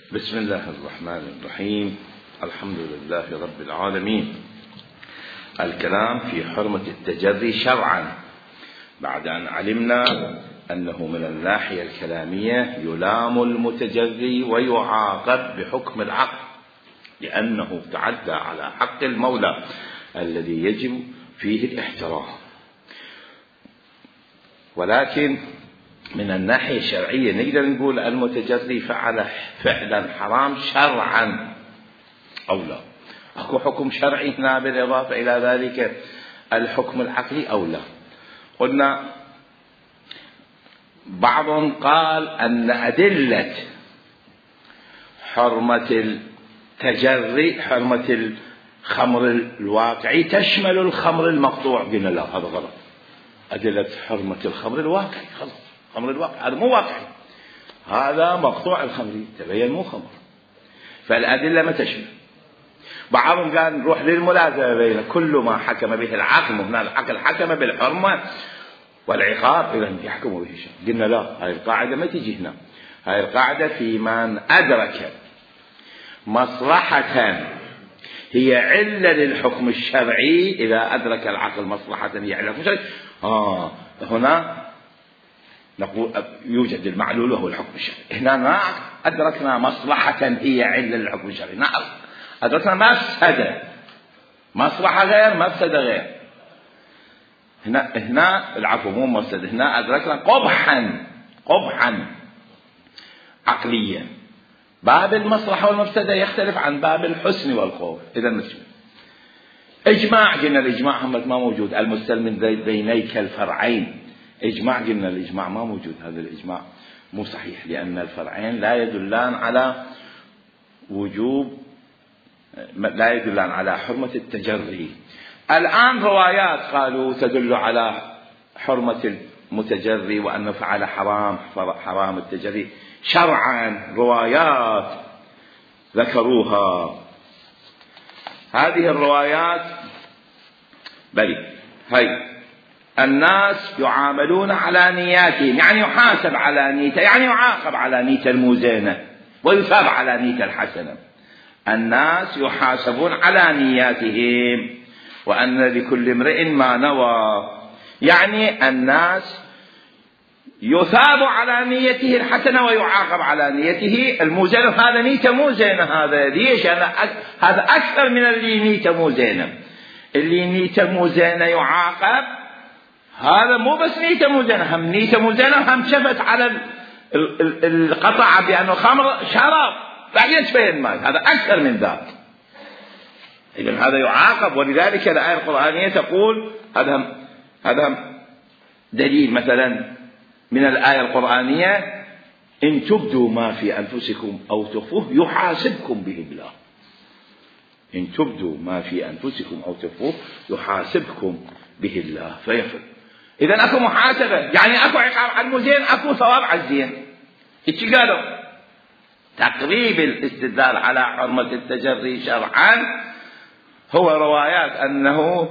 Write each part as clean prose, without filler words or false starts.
بسم الله الرحمن الرحيم. الحمد لله رب العالمين. الكلام في حرمة التجري شرعا، بعد أن علمنا أنه من الناحية الكلامية يلام المتجري ويعاقب بحكم العقل، لأنه تعدى على حق المولى الذي يجب فيه الاحترام. ولكن من الناحية الشرعية نقدر نقول المتجري فعل فعلا حرام شرعا أو لا؟ أكو حكم شرعي هنا بالإضافة إلى ذلك الحكم العقلي أو لا؟ قلنا بعضهم قال أن أدلة حرمة التجري حرمة الخمر الواقعي تشمل الخمر المقطوع. قلنا لا، هذا غلط. أدلة حرمة الخمر الواقعي خلاص، خمر الواقع هذا مو واقعي، هذا مقطوع الخمر تبين مو خمر، فالأدلة ما تشمل. بعضهم قال نروح للملازمة بين كل ما حكم به العقل، هنا العقل حكم بالحرمة والعقاب إذا يحكم به الشرع. قلنا لا، هاي القاعدة ما تجي هنا. هاي القاعدة في من أدرك مصلحة هي علة للحكم الشرعي. إذا أدرك العقل مصلحة هي علة للحكم الشرعي، هنا نقول يوجد المعلول وهو الحكم الشرعي. هنا ما أدركنا مصلحة هي علة للحكم الشرعي، أدركنا مفسدة، مصلحة غير مفسدة غير. هنا العفو مو مفسدة، هنا أدركنا قبحا عقليا. باب المصلحة والمفسدة يختلف عن باب الحسن والخوف. إذا نسمع إجماع، قلنا الإجماع هم ما موجود. المستلم بينيك الفرعين، إجماع قلنا الإجماع ما موجود. هذا الإجماع مو صحيح، لأن الفرعين لا يدلان على وجوب، لا يدلان على حرمة التجري. الآن روايات قالوا تدل على حرمة المتجري وأنه فعل حرام التجري شرعا، روايات ذكروها. هذه الروايات بلي هاي الناس يعاملون على نياتهم، يعني يحاسب على نيته، يعني يعاقب على نيته الموزنة ويثاب على نيته الحسنة. الناس يحاسبون على نياتهم، وأن لكل امرئ ما نوى، يعني الناس يثاب على نيته الحسنة ويعاقب على نيته الموزنة. هذا نيته مو زينة، هذا ليش؟ هذا أكثر من اللي نيته مو زينة. اللي نيته مو زينة يعاقب، هذا مو بس نيته مو زينة، هم نيته مو زينة هم شفت على القطع بأنه خمر شراب بعدين تبين ماي، هذا أكثر من ذاك. إذن هذا يعاقب. ولذلك الآية القرآنية تقول هذا دليل مثلا من الآية القرآنية: إن تبدوا ما في أنفسكم أو تخفوه يحاسبكم به الله. إن تبدوا ما في أنفسكم أو تخفوه يحاسبكم به الله فيغفر. إذن أكو محاسبة، يعني أكو عقاب على المزين، أكو ثواب على الزين. إيش قالوا؟ تقريب الاستدلال على حرمة التجري شرعا هو روايات أنه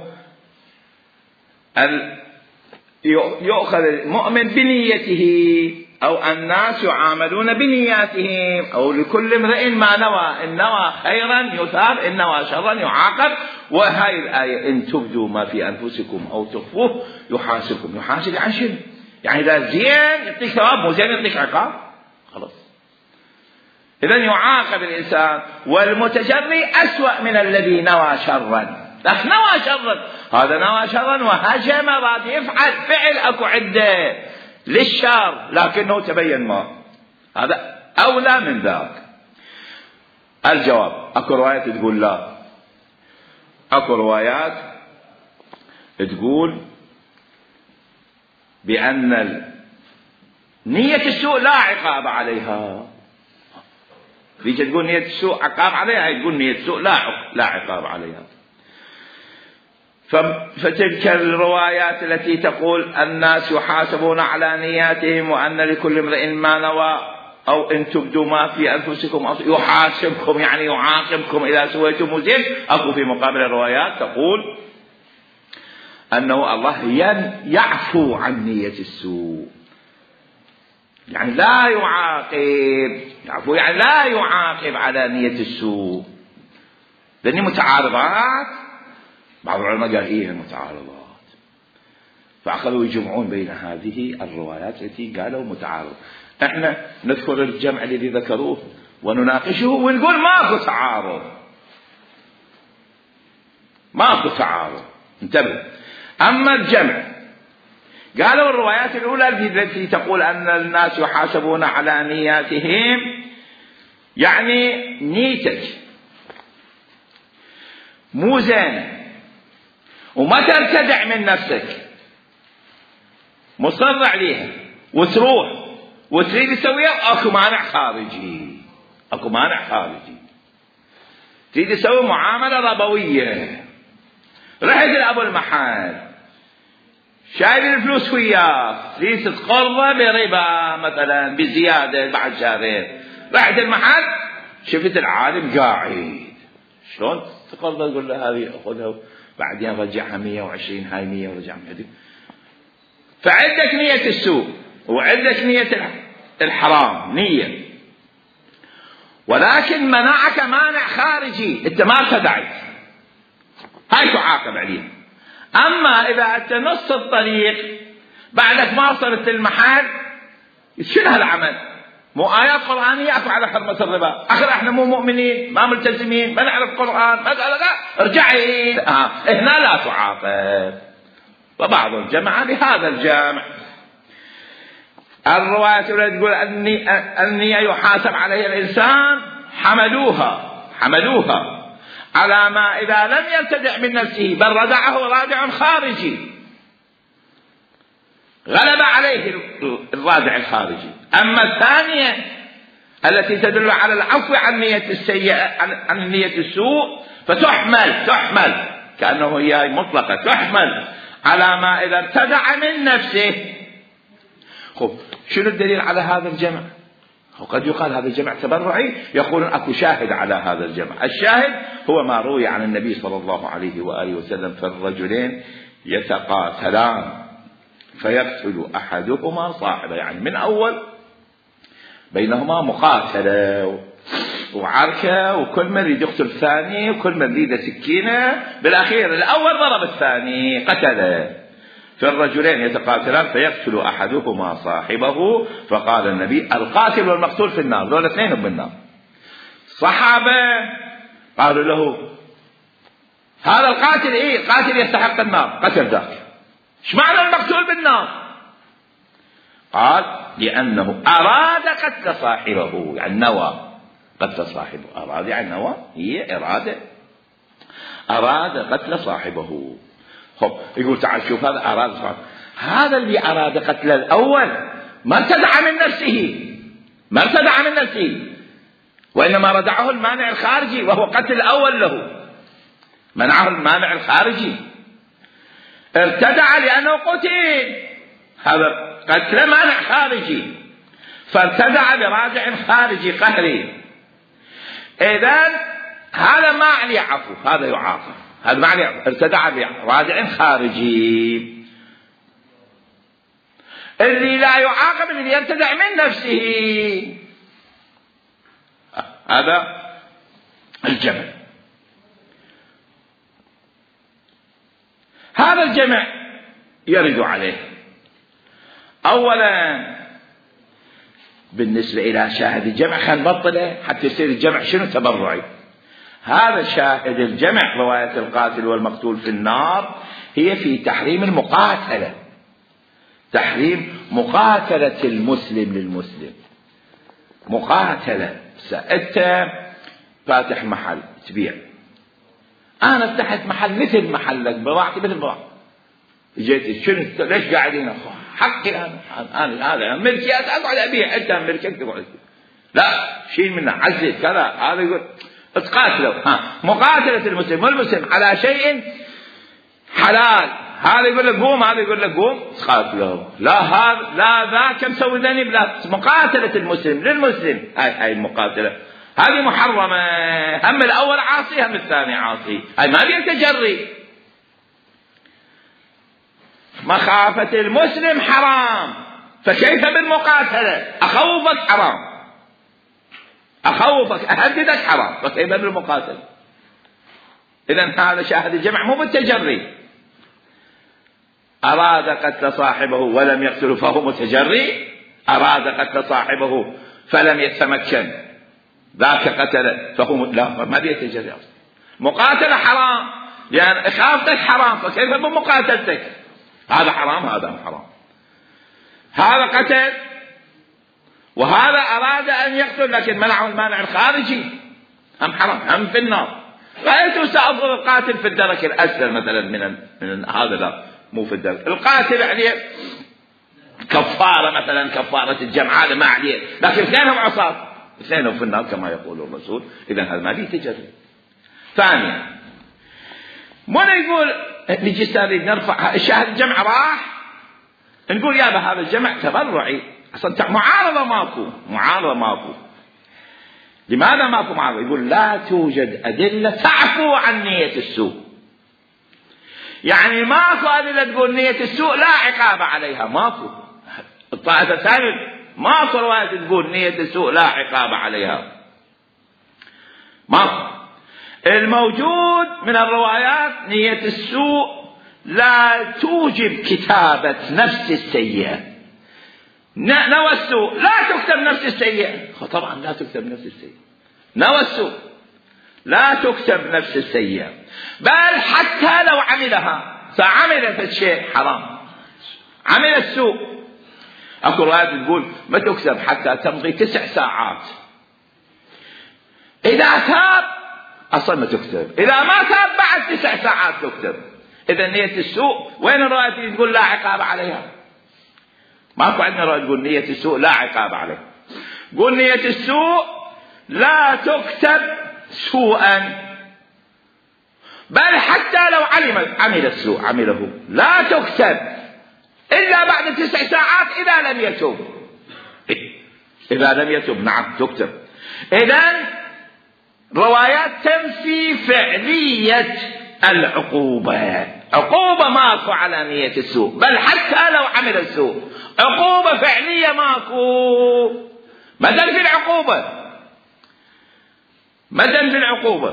يؤخذ المؤمن بنيته، أو الناس يعاملون بنياتهم، أو لكل امرئ ما نوى، إن نوى خيرا يثاب، إن نوى شرا يعاقب. وهذه الآية: إن تبدوا ما في أنفسكم أو تخفوه يحاسبكم. يحاسب عن شنو؟ يعني إذا زين يعطيك ثواب، مو زين يعطيك عقاب، خلاص. إذن يعاقب الإنسان. والمتجري أسوأ من الذي نوى شرا. لكن نوى شرا، هذا نوى شرا وهجم راد يفعل فعل أكو عدة للشر، لكنه تبين ما، هذا أولى من ذاك. الجواب: أكو روايات تقول لا، أكو روايات تقول بأن نية السوء لا عقاب عليها. في تقول نية السوء عقاب عليها، تقول نية السوء لا عقاب عليها. فتلك الروايات التي تقول الناس يحاسبون على نياتهم وأن لكل امرئ ما نوى، أو إن تبدوا ما في أنفسكم أو يحاسبكم، يعني يعاقبكم إذا سويتم زين. أكو في مقابل الروايات تقول أنه الله يعفو عن نية السوء، يعني لا يعاقب، يعفو يعني لا يعاقب على نية السوء، لأني متعارضات. بعض العلماء قال إيه متعارضات، فأخذوا يجمعون بين هذه الروايات التي قالوا متعارض. احنا نذكر الجمع الذي ذكروه ونناقشه ونقول ماكو تعارض، ماكو تعارض، انتبه. أما الجمع قالوا الروايات الأولى التي تقول أن الناس يحاسبون على نياتهم، يعني نيتك مو زين وما ترتدع من نفسك، مصر عليها وتروح وتريد تسويها، اكو مانع خارجي، اكو مانع خارجي. تريد تسوي معاملة ربوية، رحت لأبو المحل شايل الفلوس وياك، تريد تقرضه بربا مثلا بزيادة بعد شهرين، رحت المحل شفت العالم قاعد، شلون تقرضه؟ تقول له هذه أخذها بعدين رجعها 120، هاي 100 ورجع 100. فعندك نية السوء وعندك نية الحرام، نية، ولكن منعك مانع خارجي، انت ما ارتدعت، هاي تعاقب عليه. اما اذا انت نص الطريق بعدك ما وصلت المحل، شنو هالعمل؟ مو آيات قرآنية على حرمة الربا، اخر احنا مو مؤمنين، ما ملتزمين، ما نعرف قرآن، مسألة لا ارجعي، هنا لا تعاقب. وبعض الجماعة بهذا الجامع الرواية التي تقول النية يحاسب عليها الإنسان حملوها على ما إذا لم يرتدع من نفسه بل ردعه رادع خارجي، غلب عليه الرادع الخارجي. أما الثانية التي تدل على العفو عن نية السيئة، عن نية السوء، فتحمل كأنه هي مطلقة، تحمل على ما إذا ارتدع من نفسه. خب شنو الدليل على هذا الجمع؟ وقد يقال هذا الجمع تبرعي، يقولون أكو شاهد على هذا الجمع. الشاهد هو ما روي عن النبي صلى الله عليه وآله وسلم: فالرجلين يتقاتلان فيقتل أحدهما صاحبه، يعني من أول بينهما مقاتلة وعركة، وكل من يريد يقتل الثاني، وكل من يريد سكينة، بالأخير الأول ضرب الثاني قتله. فالرجلين يتقاتلان فيقتل أحدهما صاحبه، فقال النبي: القاتل والمقتول في النار، دول اثنين بالنار. صحابة قالوا له: هذا القاتل ايه؟ قاتل يستحق النار، قتل ذاك، ايش معنى المقتول بالنار؟ قال: لأنه أراد قتل صاحبه، يعني نوى قتل صاحبه. أراد يعني نوى، هي إرادة، أراد قتل صاحبه. خب يقول تعال شوف، هذا أراد صاحبه، هذا اللي أراد قتل الأول ما ارتدع من نفسه، وإنما ردعه المانع الخارجي، وهو قتل الأول له، منعه المانع الخارجي، ارتدع لأنه قتل، هذا قتل مانع خارجي، فارتدع برادع خارجي قهري. إذن هذا ما عليه عفو، هذا يعاقب، هذا ما عليه عفو، ارتدع برادع خارجي. اللي لا يعاقب اللي يرتدع من نفسه، هذا الجمع. هذا الجمع يرد عليه أولا بالنسبة إلى شاهد الجمع، خلينا نبطله حتى يصير الجمع شنو؟ تبرعي. هذا شاهد الجمع رواية القاتل والمقتول في النار هي في تحريم المقاتلة، تحريم مقاتلة المسلم للمسلم. مقاتلة، أنت فاتح محل تبيع، أنا فتحت محل مثل محلك، بضاعتي مثل بضاعتي، جيت شنو ليش قاعدين؟ حقي أنا هذا ملكي، أقعد أبيع، أنت ملكك تقعد، لا شيل منه، عزل كذا. هذا يقول تقاتلوا، مقاتلة المسلم والمسلم على شيء حلال، هذا يقول لك قوم، هذا يقول لك قوم، تقاتلوا، لا هذا لا ذاك مسوي ذنب، لا، مقاتلة المسلم للمسلم، هاي المقاتلة هذه محرمة، هم الأول عاصي هم الثاني عاصي، هاي ما بين تجري. مخافة المسلم حرام، فكيف بالمقاتلة؟ أخوفك حرام، أخوفك أهددك حرام، فكيف بالمقاتلة؟ إذن هذا شاهد الجمع مو بالتجري. أراد قتل صاحبه ولم يقتله فهو متجري، أراد قتل صاحبه فلم يتمكن ذاك قتل فهو لا، ما بيتجري أصلا. مقاتلة حرام يعني إخافتك حرام، فكيف بمقاتلتك؟ هذا حرام، هذا حرام. هذا قتل وهذا أراد أن يقتل لكن منعه المانع الخارجي، هم حرام، هم في النار. رأيته سأفضل القاتل في الدرك الأسفل مثلا من هذا، لا مو في الدرك. القاتل عليه كفارة مثلا، كفارة الجمع، هذا ما عليه، لكن اثنينهم عصاة، اثنينهم في النار كما يقول الرسول. إذن هذا ما فيه تجري. ثانيا من يقول نجي استاذ نرفع الشاهد الجمع راح، نقول يا هذا الجمع تبرعي اصلا، معارضة ماكو. لماذا ماكو معارضة؟ يقول لا توجد أدلة تعفو عن نية السوء، يعني ماكو أدلة تقول نية السوء لا عقاب عليها، ماكو. الطائفة الثانية ماكو رواية تقول نية السوء لا عقاب عليها، ماكو. الموجود من الروايات نية السوء لا توجب كتابة نفس السيئة، نوى السوء لا تكتب نفس السيئة، طبعا لا تكتب نفس السيئة، نوى السوء لا تكتب نفس السيئة، بل حتى لو عملها، فعملت الشيء حرام، عمل السوء، اكو روايات تقول ما تكتب حتى تمضي 9 ساعات، اذا تاب اصلا ما تكتب، اذا ما تاب بعد 9 ساعات تكتب. اذا نية السوء وين الرواية اللي تقول لا عقاب عليها؟ ماكو عندنا رواية تقول نية السوء لا عقاب عليها. قول نية السوء لا تكتب سوءا، بل حتى لو عمل السوء عمله لا تكتب إلا بعد 9 ساعات إذا لم يتوب. إذا لم يتوب نعم تكتب. إذن روايات تنفي فعلية العقوبة، عقوبة ماكو على نية السوء، بل حتى لو عمل السوء عقوبة فعلية ماكو. مدن في العقوبة، مدن في العقوبة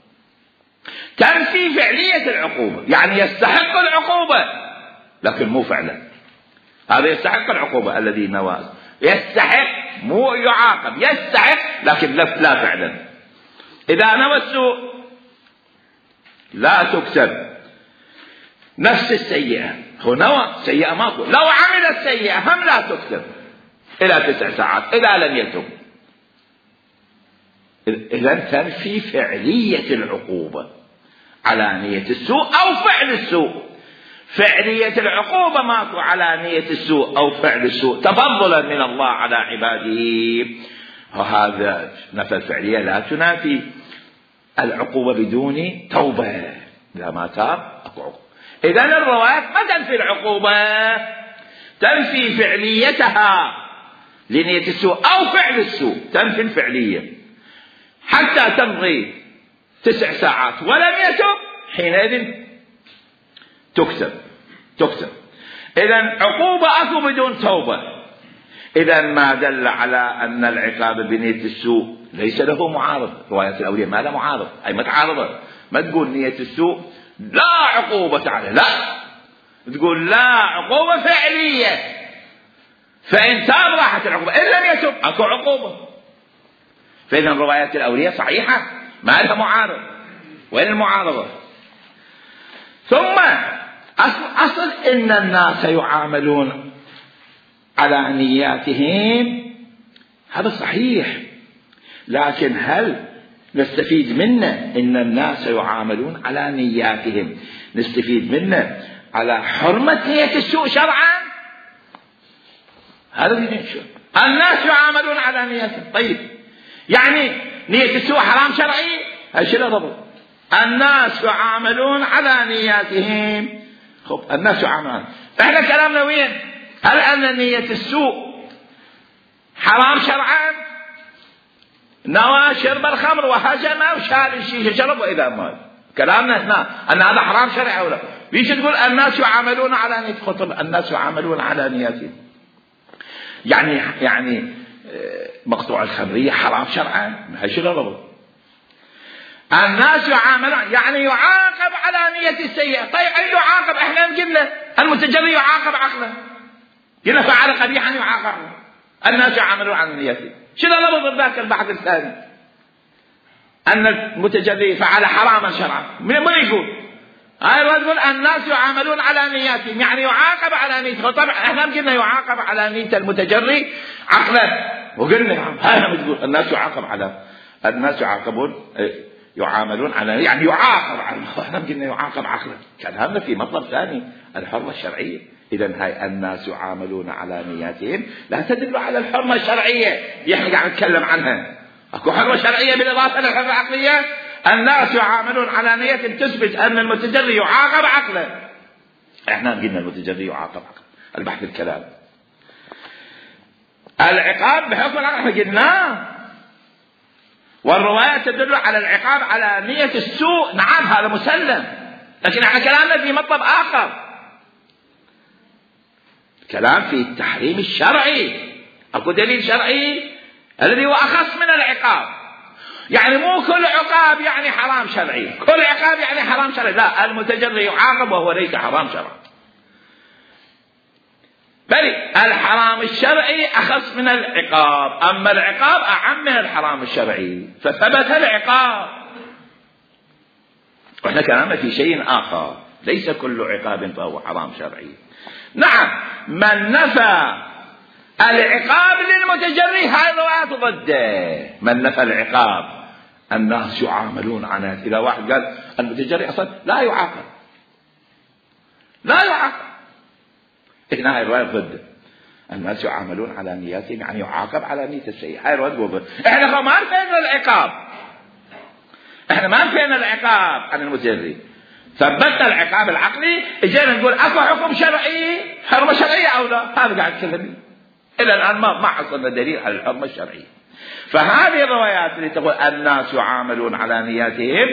تنفي فعلية العقوبة، يعني يستحق العقوبة لكن مو فعلا. هذا يستحق العقوبة الذي نوى، يستحق مو يعاقب، يستحق لكن لا فعلا. إذا نوى السوء لا تكتب نفس السيئة، هو نوى سيئة ماكو، لو عمل السيئة هم لا تكتب إلى 9 ساعات إذا لم يتب. إذن تنفي فعلية العقوبة على نية السوء أو فعل السوء. فعلية العقوبة ماكو على نية السوء أو فعل السوء، تفضلا من الله على عباده. وهذا نفى الفعلية لا تنافي العقوبة بدون توبة، إذا ما تاب أكو عقوبة. إذن الروايات ما تنفي العقوبة، تنفي فعليتها لنية السوء أو فعل السوء، تنفي الفعلية حتى تمضي 9 ساعات ولم يتب، حينئذ تكتب. إذن عقوبة أكو بدون توبة. إذن ما دل على أن العقاب بنية السوء ليس له معارض. رواية الأولياء ما له معارض، أي متعارضة. ما تقول نية السوء لا عقوبة عليه، لا، تقول لا عقوبة فعلية، فإن تاب راحت العقوبة، إن لم يتب أكو عقوبة. فإذا روايات الأولياء صحيحة ما لها معارض. وين المعارضة؟ ثم أصل إن الناس يعاملون على نياتهم، هذا صحيح، لكن هل نستفيد منه إن الناس يعاملون على نياتهم، نستفيد منه على حرمة نية السوء شرعا؟ هذا الناس يعاملون على نياتهم. طيب يعني نية السوء حرام شرعي؟ هالشيء ضبط. الناس يعاملون على نياتهم. خب الناس يعاملون، احنا كلامنا وين؟ هل أن نية السوء حرام شرعا؟ نوى شرب الخمر وهجم وشال الشيشة شرب وإذا مات، كلامنا هنا أن هذا حرام شرعي أو لا؟ بيش تقول الناس يعاملون على نياتهم؟ الناس يعاملون على نياتهم. يعني مقطوع الخمرية حرام شرعا، هاي شنو الربط؟ الناس يعاملون يعني يعاقب على نية السيئة. طيب أي يعاقب؟ احنا قلنا المتجري يعاقب عقله، قلنا فعل قبيحا يعاقب. الناس يعاملون على نيته. شنو الربط ذاك البحث الثاني؟ أن المتجري فعل حراما شرعا، من يقول؟ هاي تقول الناس يعاملون على نياتهم، يعني يعاقب على نيته. طبعا احنا قلنا يعاقب على نية المتجري عقلا، وقلنا هاي بتقول الناس يعاملون على يعني يعاقب على، احنا قلنا يعاقب عقلا. كلامنا في مطلب ثاني، الحرمة الشرعية. إذا هاي الناس يعاملون على نياتهم لا تدل على الحرمة الشرعية اللي احنا قاعد نتكلم عنها. اكو حرمة شرعية بالإضافة للحرمة العقلية. الناس يعاملون على نية تثبت أن المتجري يعاقب عقله. احنا قلنا المتجري يعاقب عقله، البحث الكلام. العقاب بحكم العقل احنا قلنا، والرواية تدل على العقاب على نية السوء. نعم هذا مسلم، لكن احنا كلامنا في مطلب آخر، كلام في التحريم الشرعي. اكو دليل شرعي الذي هو أخص من العقاب. يعني مو كل عقاب يعني حرام شرعي، كل عقاب يعني حرام شرعي، لا، المتجري يعاقب وهو ليس حرام شرعي، بل الحرام الشرعي أخص من العقاب، أما العقاب أعم من الحرام الشرعي، فثبت العقاب. وإحنا كلامنا في شيء آخر، ليس كل عقاب فهو حرام شرعي. نعم، من نفى العقاب للمتجري هاي الروايات ضده. من نفى العقاب، الناس يعاملون عنه. إذا واحد قال المتجري أصلا لا يعاقب، إحنا هاي الرواية ضده. الناس يعاملون على نياتهم يعني يعاقب على نية السيئة، هاي الرواية ضده. إحنا ما نفينا العقاب، إحنا ما نفينا العقاب عن المتجري، ثبتنا العقاب العقلي. اجينا نقول اكو حكم شرعي، حرمة شرعية او لا، هذا قاعد كلامي. الى الان ما حصلنا دليل على الحرمة الشرعية. فهذه الروايات اللي تقول الناس يعاملون على نياتهم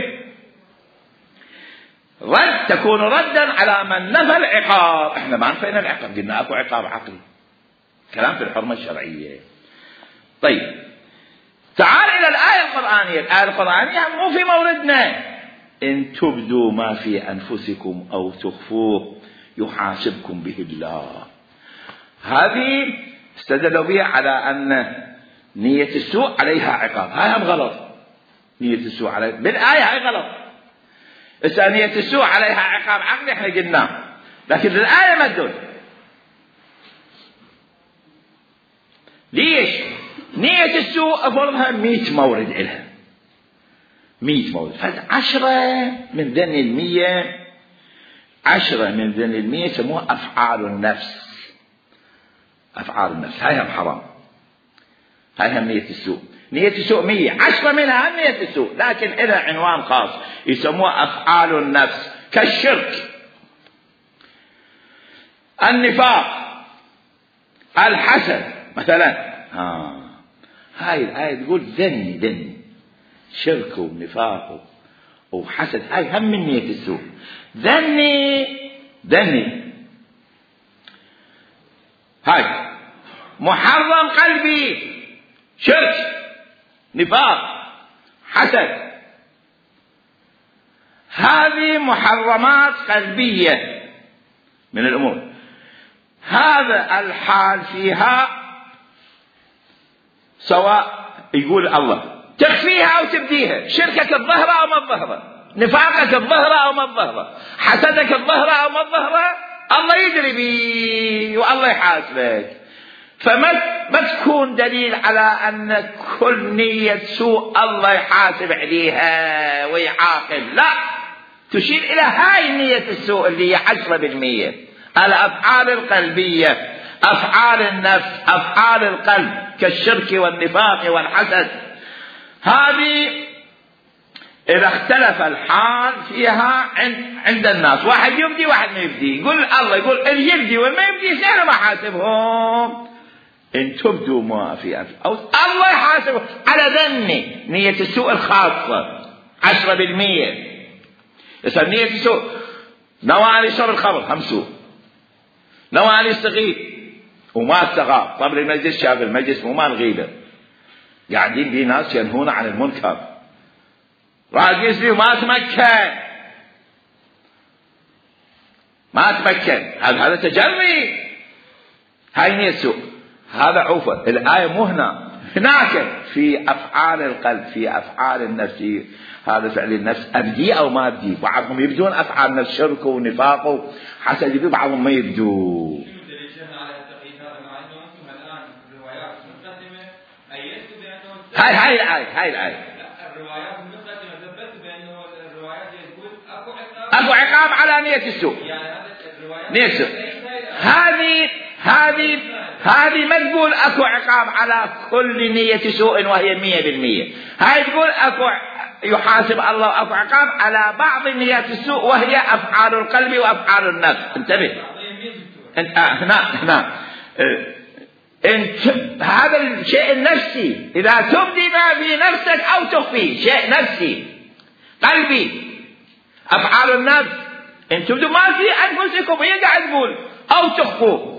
تكون ردا على من نفى العقاب. احنا ما نفينا العقاب، قلنا اكو عقاب عقلي، كلام في الحرمة الشرعية. طيب تعال الى الآية القرآنية. الآية القرآنية مو في موردنا. إن تبدوا ما في أنفسكم أو تخفوه يحاسبكم به الله. هذه استدلوا بها على أن نية السوء عليها عقاب. هاي هم غلط، نية السوء عليها بالآية هاي غلط. إذا نية السوء عليها عقاب عقلي احنا قلناه، لكن الآية ما تدل. ليش؟ نية السوء أفرضها 100 مورد إلها، 100 مورد، ف10 من ذن 100، 10 من ذن 100 يسموها أفعال النفس. أفعال النفس هاي هم حرام، هاي هم نية السوء. نية السوء 100، 10 منها هم نية السوء، لكن إلها عنوان خاص يسموها أفعال النفس، كالشرك، النفاق، الحسد مثلا. هاي الآية تقول ذني شرك ونفاق وحسد، هاي هم من نية السوء. ذني هاي محرم قلبي، شرك، نفاق، حسد، هذه محرمات قلبية من الأمور. هذا الحال فيها سواء يقول الله تخفيها أو تبديها، شركك الظهرة أو ما الظهرة، نفاقك الظهرة أو ما الظهرة، حسدك الظهرة أو ما الظهرة، الله يدري بي والله يحاسبك. فما تكون دليل على أن كل نية سوء الله يحاسب عليها ويعاقب، لا، تشير إلى هاي النية السوء اللي هي 10%، الأفعال القلبية، أفعال النفس، أفعال القلب كالشرك والنفاق والحسد. هذه إذا اختلف الحال فيها عند الناس، واحد يبدي واحد ما يبدي، يقول الله يقول اللي يبدي والما يبدي سهل ما حاسبهم. إن تبدوا ما في أنفسكم أو الله يحاسبه على ذني نية السوء الخاصة 10%. إذا نية السوء نوى علي شرب الخمر 5 سوء، نوى علي الصغير وما استغاب. طب المجلس شاف المجلس مو مال غيبة، قاعدين بيه ناس ينهون عن المنكر، راجز بيه وما تمكن، هذا تجري، هاي نية سوء، هذا عوفة. الآية مو هناك في أفعال القلب، في أفعال النفس، هذا فعل النفس أبدي أو ما أبدي. بعضهم يبدون أفعال النفس شرك ونفاق حسد يبدو، بعضهم ما يبدو. هاي الآية الروايات المقدمة ثبت بأنه الروايات يقول أكو عقاب على نية السوء. نية السوء هذه ما تقول أكو عقاب على كل نية سوء وهي 100%. هاي تقول أكو يحاسب الله أكو عقاب على بعض نيات السوء وهي أفعال القلب وأفعال النفس. انتبه هنا هذا الشيء النفسي، إذا تبدي ما في نفسك أو تخفي شيء نفسي قلبي، أفعال النفس إن تبدو ما في أنفسكم هي قاعد تقول أو تخفوا،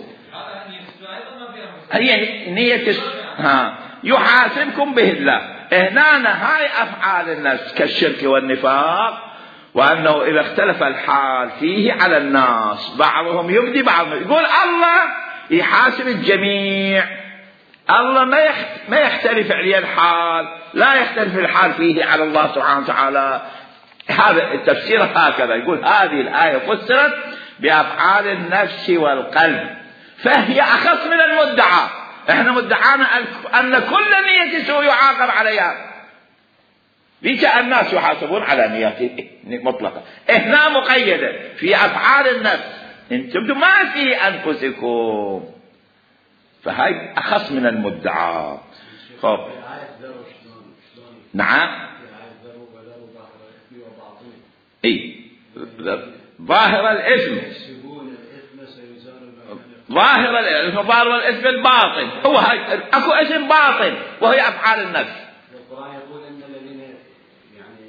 هي نية يحاسبكم به الله. هنا هاي أفعال النفس كالشرك والنفاق، وأنه إذا اختلف الحال فيه على الناس بعضهم يبدي بعضهم يقول الله يحاسب الجميع. الله ما يختلف عليه الحال، لا يختلف الحال فيه على الله سبحانه وتعالى. هذا التفسير هكذا يقول هذه الآية فسرت بأفعال النفس والقلب، فهي أخص من المدعى. احنا مدعانا أن كل نية سوء يعاقب عليها، ليس الناس يحاسبون على نيات مطلقة. هنا مقيدة في أفعال النفس، انتم ما في أنفسكم، فهي أخص من المدعى. خب نعم ظاهر الإثم ظاهر الإثم الباطن، هو أكو اسم باطن وهي أفعال النفس. القرآن يقول إن الذين يعني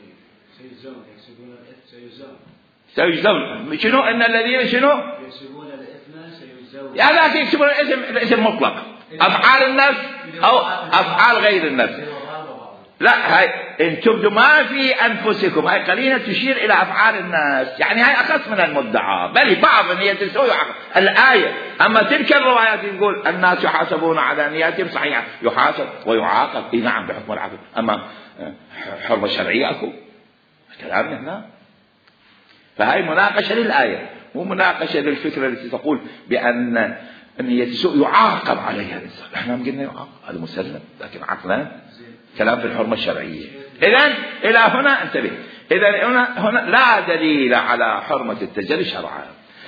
سيجزون شنو؟ إن الذين شنو يكسبون الإثم سيجزون، يعني يكسبون الاسم مطلق، أفعال النفس أو أفعال غير النفس. لا، هاي إن تبدوا ما في أنفسكم، هاي قرينة تشير إلى أفعال الناس، يعني هاي أخص من المدعى، بل بعض النيات السوء الآية. أما تلك الروايات يقول الناس يحاسبون على نياتهم، صحيح يحاسب ويعاقب، نعم بحكم العقل. أما حرمة شرعية أكو كلامنا هنا، فهاي مناقشة للآية مو مناقشة للفكرة التي تقول بأن النية السوء يعاقب عليها الإنسان. احنا قلنا يعاقب، هذا مسلم، لكن عقلا كلام في الحرمة الشرعية. إذن إلى هنا انتبه، إذن هنا لا دليل على حرمة التجري شرعا.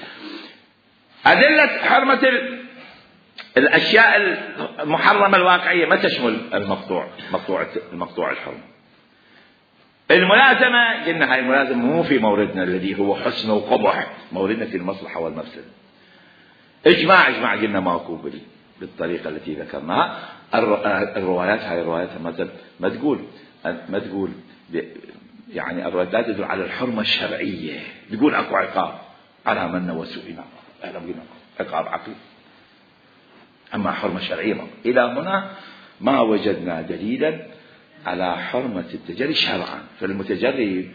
أدلة حرمة الأشياء المحرمة الواقعية ما تشمل المقطوع الحرمة. الملازمة قلنا هاي الملازمة مو في موردنا الذي هو حسن وقبح، موردنا في المصلحة والمفسدة. إجماع قلنا ماكو بالطريقة التي ذكرناها. الروايات هاي الروايات ما تقول يعني الروايات لا تدل على الحرمة الشرعية، تقول أكو عقاب على من وسئنا، احنا قلنا عقاب عقلي، أما حرمة شرعية ما. إلى هنا ما وجدنا دليلا على حرمة التجري شرعا، فالمتجري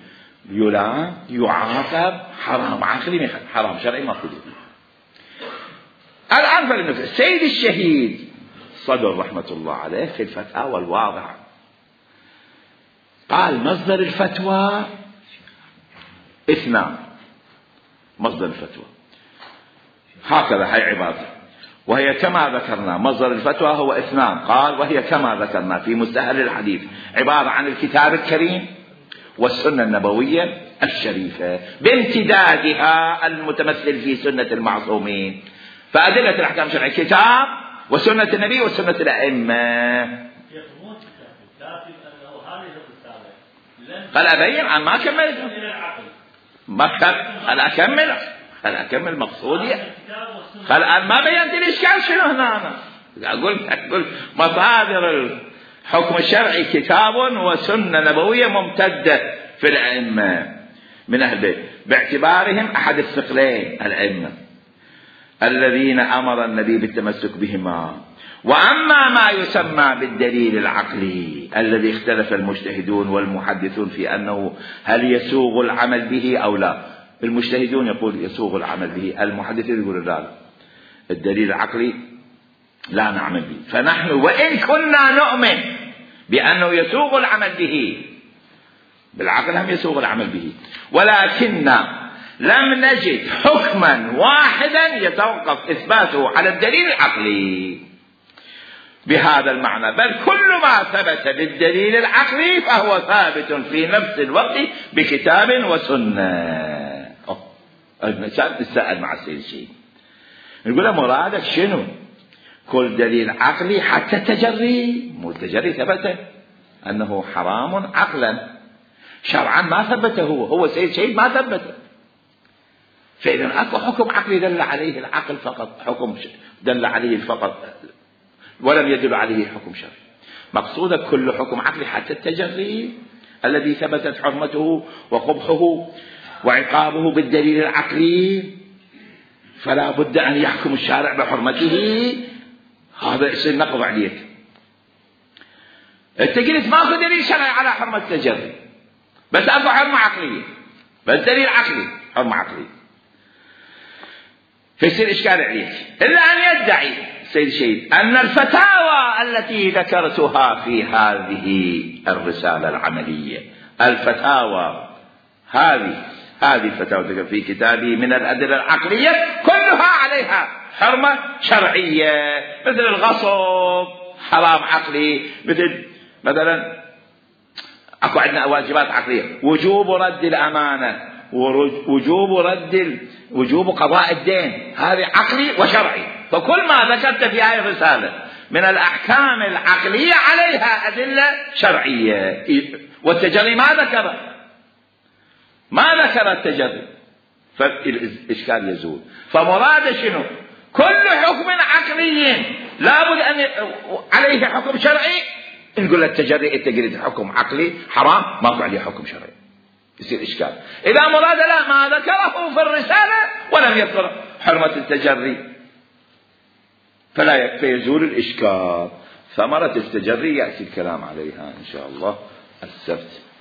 يعاقب حرام عقلي، حرام شرعي ما قدر. الآن فلنفسر السيد الشهيد صدر رحمة الله عليه في الفتاوى الواضحة قال مصدر الفتوى اثنان، مصدر الفتوى هكذا هي عبارته، وهي كما ذكرنا مصدر الفتوى هو اثنان، قال وهي كما ذكرنا في مستهل الحديث عبارة عن الكتاب الكريم والسنة النبوية الشريفة بامتدادها المتمثل في سنة المعصومين. فأدلة الأحكام الشرعية كتاب وسنة النبي وسنة الأئمة. قال أبين عن ما كمل قال أكمل مقصودي، قال ما بينت الإشكال شنو هنا. أقول مصادر الحكم الشرعي كتاب وسنة نبوية ممتدة في الأئمة من أهل البيت باعتبارهم أحد الثقلين الأئمة. الذين أمر النبي بالتمسك بهما. وأما ما يسمى بالدليل العقلي الذي اختلف المجتهدون والمحدثون في أنه هل يسوغ العمل به أو لا، المجتهدون يقول يسوغ العمل به، المحدثون يقول لا، الدليل العقلي لا نعمل به. فنحن وإن كنا نؤمن بأنه يسوغ العمل به، بالعقل هم يسوغ العمل به، ولكن لم نجد حكما واحدا يتوقف إثباته على الدليل العقلي بهذا المعنى، بل كل ما ثبت بالدليل العقلي فهو ثابت في نفس الوقت بكتاب وسنة. نسأل مع السيد الشيخ نقول له مرادك شنو؟ كل دليل عقلي حتى التجري، مو التجري ثبت أنه حرام عقلا، شرعا ما ثبته، هو سيد شيء ما ثبته. فإذا أكو حكم عقلي دل عليه العقل فقط، حكم دل عليه فقط ولم يدل عليه حكم شرعي. مقصودك كل حكم عقلي حتى التجري الذي ثبتت حرمته وقبحه وعقابه بالدليل العقلي، فلا بد أن يحكم الشارع بحرمته، هذا يصير نقض عليك. انت قلت ماكو دليل شرعي على حرمة التجري، بس اكو حرمة عقلية، بس دليل عقلي حرمة عقلية، فيصير إشكال عليك. إلا أن يدعي سيد شيء أن الفتاوى التي ذكرتها في هذه الرسالة العملية، الفتاوى هذه الفتاوى في كتابي من الأدلة العقلية كلها عليها حرمة شرعية، مثل الغصب حرام عقلي، مثلا أكو عندنا واجبات عقلية، وجوب رد الأمانة، وجوب قضاء الدين، هذه عقلي وشرعي. فكل ما ذكرت في هذه الرسالة من الأحكام العقلية عليها أدلة شرعية. والتجري ما ذكر التجري، فالإشكال يزول. فمراد شنو؟ كل حكم عقلي لابد أن عليه حكم شرعي. نقول التجري حكم عقلي حرام، ماكو عليه حكم شرعي، يصير إشكال. إذا مراد لا ما ذكره في الرسالة ولم يذكر حرمة التجري فلا يزول الإشكال. ثمرة التجري يأتي الكلام عليها إن شاء الله السبت.